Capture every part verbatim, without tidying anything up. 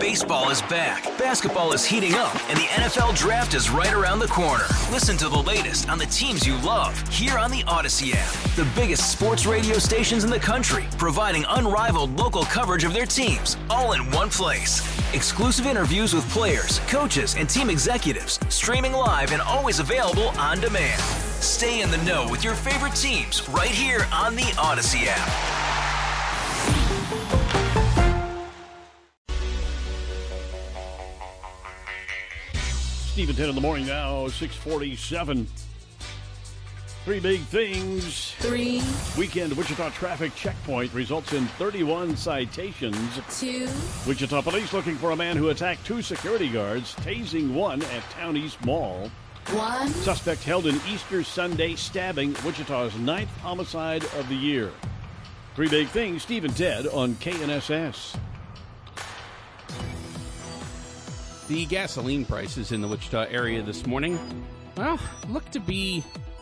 Baseball is back, basketball is heating up, and the N F L Draft is right around the corner. Listen to the latest on the teams you love here on the Odyssey app. The biggest sports radio stations in the country, providing unrivaled local coverage of their teams, all in one place. Exclusive interviews with players, coaches, and team executives, streaming live and always available on demand. Stay in the know with your favorite teams right here on the Odyssey app. Stephen ten in the morning now, six forty-seven. Three big things. Three. Weekend Wichita traffic checkpoint results in thirty-one citations. Two. Wichita police looking for a man who attacked two security guards, tasing one at Town East Mall. One. Suspect held in Easter Sunday stabbing, Wichita's ninth homicide of the year. Three big things, Steve and Ted on K N S S. The gasoline prices in the Wichita area this morning, well, look to be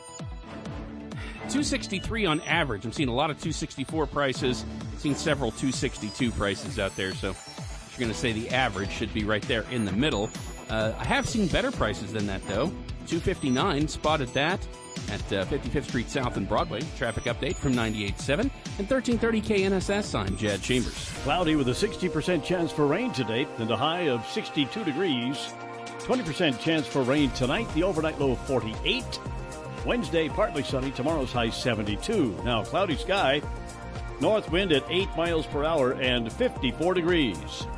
two sixty-three on average. I'm seeing a lot of two sixty-four prices, seeing several two sixty-two prices out there. So if you're going to say the average should be right there in the middle. Uh, I have seen better prices than that, though. two fifty-nine, spotted that at uh, fifty-fifth Street South and Broadway. Traffic update from ninety-eight point seven and thirteen thirty K N S S. I'm Jed Chambers. Cloudy with a sixty percent chance for rain today and a high of sixty-two degrees. twenty percent chance for rain tonight, the overnight low of forty-eight. Wednesday, partly sunny, tomorrow's high seventy-two. Now, cloudy sky, north wind at eight miles per hour and fifty-four degrees.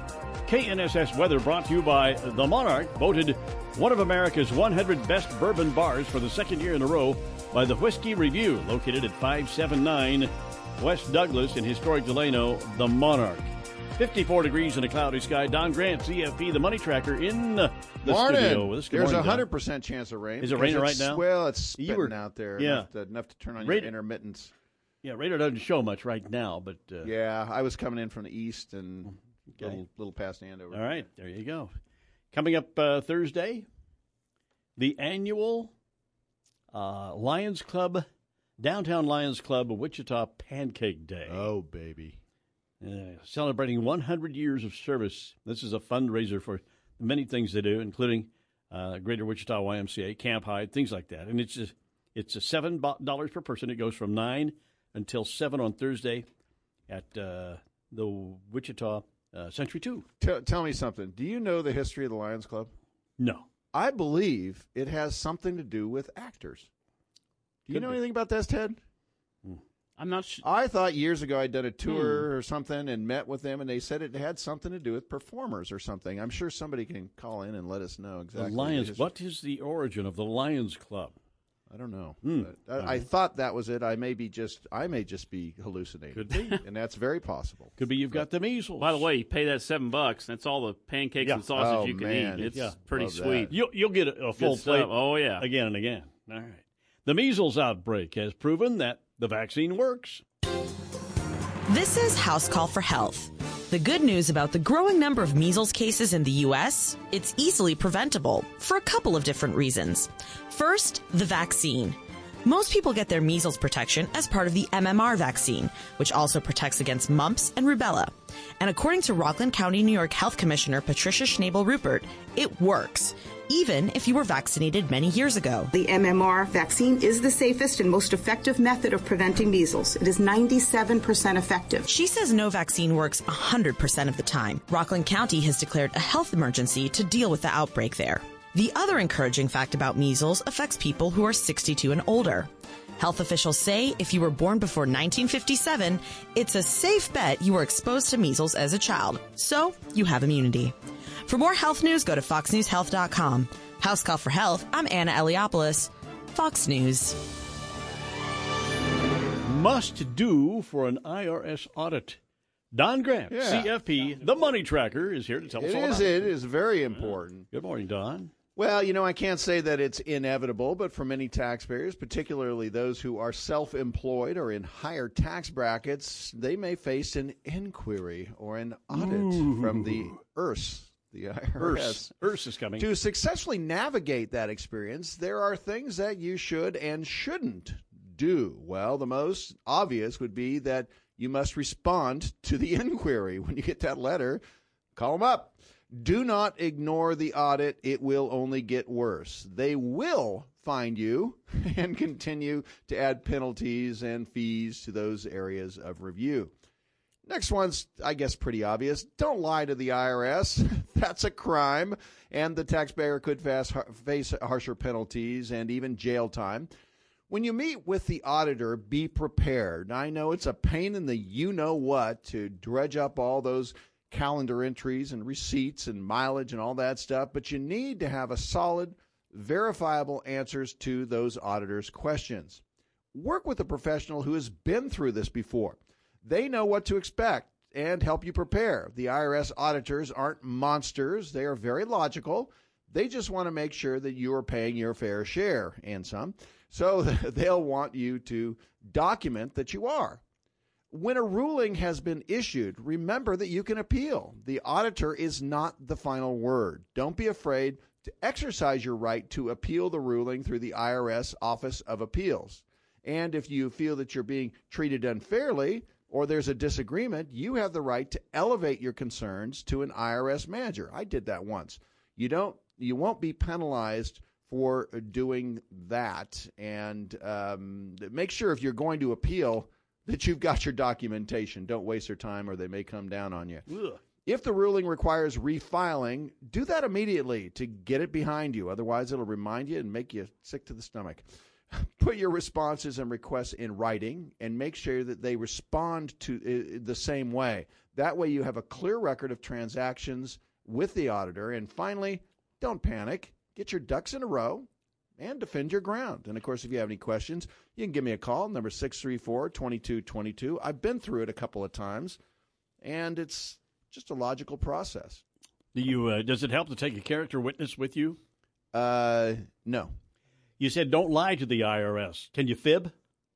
K N S S weather brought to you by The Monarch, voted one of America's one hundred best bourbon bars for the second year in a row by the Whiskey Review, located at five seventy-nine West Douglas in historic Delano. The Monarch. fifty-four degrees in a cloudy sky. Don Grant, C F P, the money tracker, in the Morning. studio with us. Good There's a morning, hundred percent chance of rain. Is it raining right now? Well, it's spitting You were- out there yeah. enough, to, enough to turn on Radar- your intermittents. Yeah, radar doesn't show much right now, but uh, Yeah, I was coming in from the east and a Okay. little, little past Andover. all right, there you go. Coming up uh, Thursday, the annual uh, Lions Club, Downtown Lions Club Wichita Pancake Day. Oh, baby. Uh, celebrating one hundred years of service. This is a fundraiser for many things they do, including uh, Greater Wichita Y M C A, Camp Hyde, things like that. And it's just, it's a seven dollars per person. It goes from nine until seven on Thursday at uh, the Wichita uh, Century two. T- tell me something. Do you know the history of the Lions Club? No. I believe it has something to do with actors. Do you Could know be. anything about this, Ted? I'm not sure. I thought years ago I'd done a tour or something and met with them, and they said it had something to do with performers or something. I'm sure somebody can call in and let us know exactly. The Lions. It is. What is the origin of the Lions Club? I don't know. Hmm. But I, I Alright. thought that was it. I may be just. I may just be hallucinating. Could be. and that's very possible. Could be you've got the measles. By the way, you pay that seven bucks. That's all the pancakes Yeah. and sausage Oh, you can man. eat. It's Yeah. pretty Love that. sweet. You'll, you'll get a, a full Good plate stuff. Oh, yeah. again and again. All right. The measles outbreak has proven that the vaccine works. This is House Call for Health. The good news about the growing number of measles cases in the U S, it's easily preventable for a couple of different reasons. First, the vaccine. Most people get their measles protection as part of the M M R vaccine, which also protects against mumps and rubella. And according to Rockland County, New York Health Commissioner Patricia Schnabel-Rupert, it works, even if you were vaccinated many years ago. The M M R vaccine is the safest and most effective method of preventing measles. It is ninety-seven percent effective. She says no vaccine works one hundred percent of the time. Rockland County has declared a health emergency to deal with the outbreak there. The other encouraging fact about measles affects people who are sixty-two and older. Health officials say if you were born before nineteen fifty-seven, it's a safe bet you were exposed to measles as a child, so you have immunity. For more health news, go to fox news health dot com. House Call for Health, I'm Anna Eliopoulos, Fox News. Must do for an I R S audit. Don Grant, Yeah. C F P, the money tracker, is here to tell us It all is. about It is very important. Good morning, Don. Well, you know, I can't say that it's inevitable, but for many taxpayers, particularly those who are self-employed or in higher tax brackets, they may face an inquiry or an audit Ooh. from the I R S, the I R S. Urs, Urs is coming. To successfully navigate that experience, there are things that you should and shouldn't do. Well, the most obvious would be that you must respond to the inquiry. When you get that letter, Call them up. Do not ignore the audit. It will only get worse. They will fine you and continue to add penalties and fees to those areas of review. Next one's, I guess, pretty obvious. Don't lie to the I R S. That's a crime, and the taxpayer could fast, face harsher penalties and even jail time. When you meet with the auditor, be prepared. I know it's a pain in the you-know-what to dredge up all those calendar entries and receipts and mileage and all that stuff, but you need to have a solid, verifiable answers to those auditors' questions. Work with a professional who has been through this before. They know what to expect and help you prepare. The I R S auditors aren't monsters. They are very logical. They just want to make sure that you are paying your fair share and some. So they'll want you to document that you are. When a ruling has been issued, remember that you can appeal. The auditor is not the final word. Don't be afraid to exercise your right to appeal the ruling through the I R S Office of Appeals. And if you feel that you're being treated unfairly or there's a disagreement, you have the right to elevate your concerns to an I R S manager. I did that once. You don't, you won't be penalized for doing that. And um, make sure if you're going to appeal that you've got your documentation. Don't waste your time or they may come down on you. Ugh. If the ruling requires refiling, do that immediately to get it behind you. Otherwise, it'll remind you and make you sick to the stomach. Put your responses and requests in writing and make sure that they respond to uh, the same way. That way you have a clear record of transactions with the auditor. And finally, don't panic. Get your ducks in a row and defend your ground. And, of course, if you have any questions, you can give me a call, number six three four, two two two two. I've been through it a couple of times, and it's just a logical process. Do you? Uh, does it help to take a character witness with you? Uh, no. You said don't lie to the I R S. Can you fib?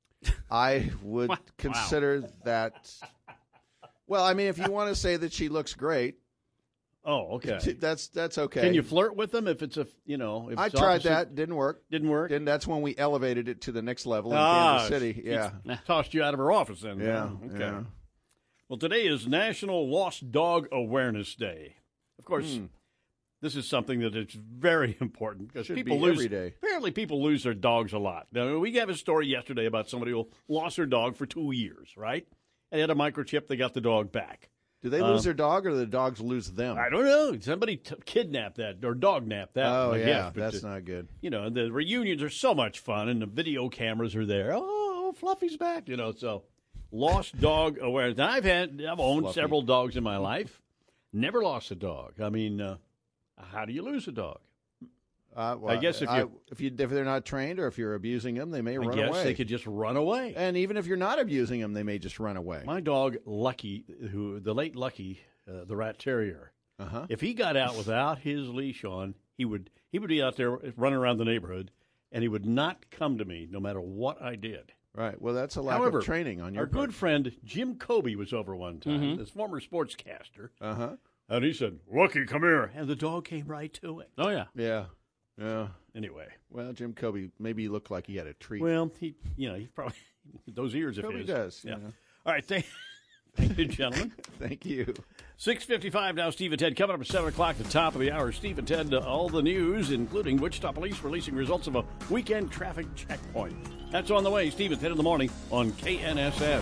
I would Wow. consider that. Well, I mean, if you want to say that she looks great, Oh, okay. that's that's okay. Can you flirt with them if it's a you know? If I it's tried opposite? that, didn't work. Didn't work. And that's when we elevated it to the next level in Ah, Kansas City. she- Yeah, Tossed you out of her office then. yeah, huh? Okay. yeah. Well, today is National Lost Dog Awareness Day. Of course, Hmm. this is something that is very important because Should people be lose. every day. Apparently, people lose their dogs a lot. Now, we got a story yesterday about somebody who lost their dog for two years, right? And they had a microchip. They got the dog back. Do they lose Um, their dog, or do the dogs lose them? I don't know. Somebody t- kidnapped that or dog napped that. Oh I yeah, guess. But, that's uh, not good. You know, the reunions are so much fun, and the video cameras are there. Oh, Fluffy's back. You know, so lost dog awareness. Now, I've had, I've owned Fluffy. several dogs in my life. Never lost a dog. I mean, uh, how do you lose a dog? Uh, well, I guess if I- you- if you if they're not trained or if you're abusing them, they may I run guess away. they could just run away. And even if you're not abusing them, they may just run away. My dog Lucky, who the late Lucky, uh, the rat terrier, Uh huh. if he got out without his leash on, he would he would be out there running around the neighborhood, and he would not come to me no matter what I did. Right. Well, that's a lack However, of training on your our part. good friend Jim Kobe was over one time, Mhm. this former sportscaster, Uh huh. and he said, "Lucky, come here," and the dog came right to it. Oh, yeah. Yeah. Yeah. Anyway, Well, Jim Kobe maybe he looked like he had a treat. well, he, you know, he probably those ears of Kobe his. does. you Yeah. know. All right, thank, thank you, gentlemen. Thank you. Six fifty-five now. Steve and Ted coming up at seven o'clock. The top of the hour. Steve and Ted, uh, all the news, including Wichita Police releasing results of a weekend traffic checkpoint. That's on the way. Steve and Ted in the morning on K N S S.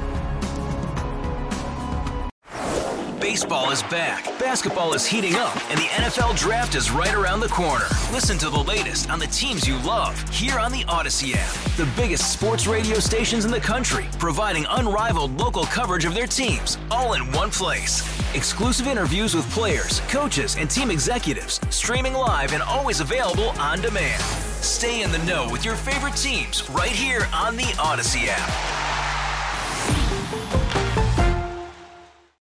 Baseball is back, basketball is heating up, and the N F L Draft is right around the corner. Listen to the latest on the teams you love here on the Odyssey app. The biggest sports radio stations in the country, providing unrivaled local coverage of their teams, all in one place. Exclusive interviews with players, coaches, and team executives, streaming live and always available on demand. Stay in the know with your favorite teams right here on the Odyssey app.